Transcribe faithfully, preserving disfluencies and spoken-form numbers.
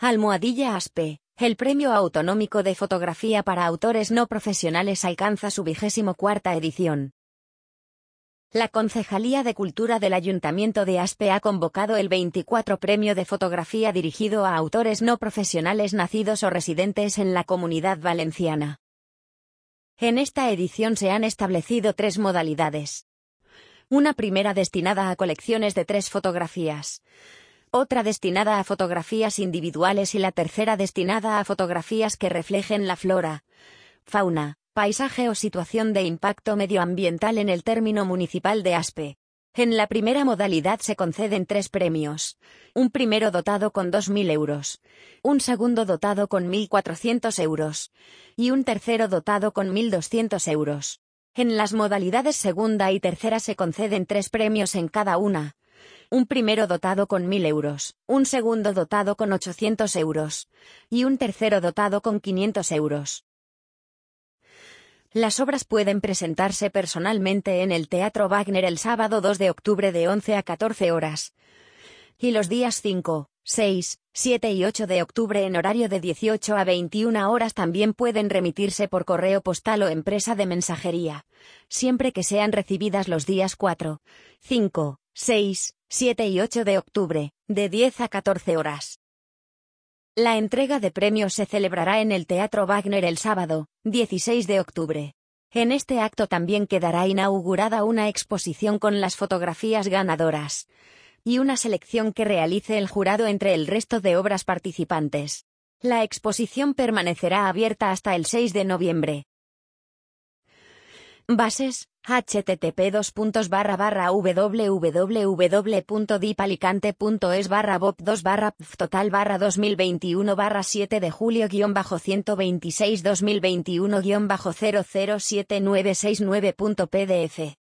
Almohadilla Aspe, el Premio Autonómico de Fotografía para Autores No Profesionales alcanza su vigésimo cuarta edición. La Concejalía de Cultura del Ayuntamiento de Aspe ha convocado el veinticuatro Premio de Fotografía dirigido a autores no profesionales nacidos o residentes en la Comunidad Valenciana. En esta edición se han establecido tres modalidades. Una primera destinada a colecciones de tres fotografías. Otra destinada a fotografías individuales y la tercera destinada a fotografías que reflejen la flora, fauna, paisaje o situación de impacto medioambiental en el término municipal de Aspe. En la primera modalidad se conceden tres premios. Un primero dotado con dos mil euros, un segundo dotado con mil cuatrocientos euros y un tercero dotado con mil doscientos euros. En las modalidades segunda y tercera se conceden tres premios en cada una. Un primero dotado con mil euros, un segundo dotado con ochocientos euros y un tercero dotado con quinientos euros. Las obras pueden presentarse personalmente en el Teatro Wagner el sábado dos de octubre de once a catorce horas y los días cinco, seis, siete y ocho de octubre en horario de dieciocho a veintiuna horas también pueden remitirse por correo postal o empresa de mensajería, siempre que sean recibidas los días cuatro, cinco, seis, siete y ocho de octubre, de diez a catorce horas. La entrega de premios se celebrará en el Teatro Wagner el sábado, dieciséis de octubre. En este acto también quedará inaugurada una exposición con las fotografías ganadoras y una selección que realice el jurado entre el resto de obras participantes. La exposición permanecerá abierta hasta el seis de noviembre. Bases, http dos puntos barra barra www punto dipalicante punto es barra bob dos barra total barra dos mil veintiuno barra siete de julio guión bajo ciento veintiséis dos mil veintiuno guión bajo cero cero siete nueve seis nueve punto pdf.